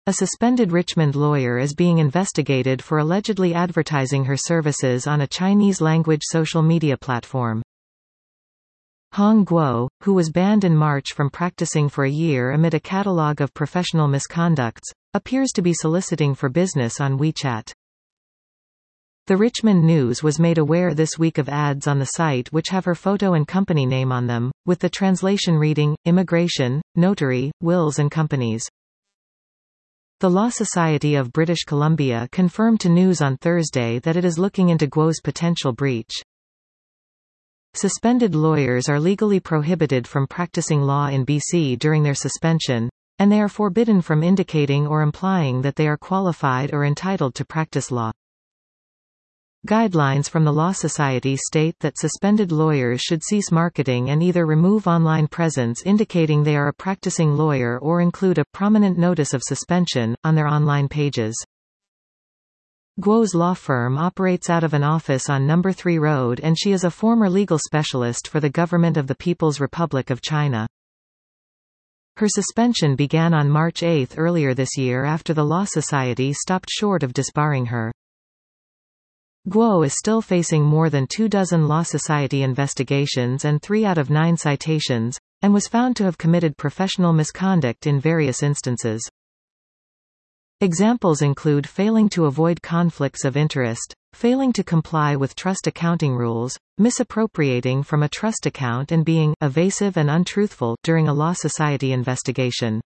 A suspended Richmond lawyer is being investigated for allegedly advertising her services on a Chinese-language social media platform. Hong Guo, who was banned in March from practicing for a year amid a catalogue of professional misconducts, appears to be soliciting for business on WeChat. The Richmond News was made aware this week of ads on the site which have her photo and company name on them, with the translation reading, Immigration, Notary, Wills and Companies. The Law Society of British Columbia confirmed to News on Thursday that it is looking into Guo's potential breach. Suspended lawyers are legally prohibited from practicing law in BC during their suspension, and they are forbidden from indicating or implying that they are qualified or entitled to practice law. Guidelines from the Law Society state that suspended lawyers should cease marketing and either remove online presence indicating they are a practicing lawyer or include a prominent notice of suspension on their online pages. Guo's law firm operates out of an office on No. 3 Road and she is a former legal specialist for the Government of the People's Republic of China. Her suspension began on March 8 earlier this year after the Law Society stopped short of disbarring her. Guo is still facing more than 24 Law Society investigations and 3 out of 9 citations, and was found to have committed professional misconduct in various instances. Examples include failing to avoid conflicts of interest, failing to comply with trust accounting rules, misappropriating from a trust account and being evasive and untruthful during a Law Society investigation.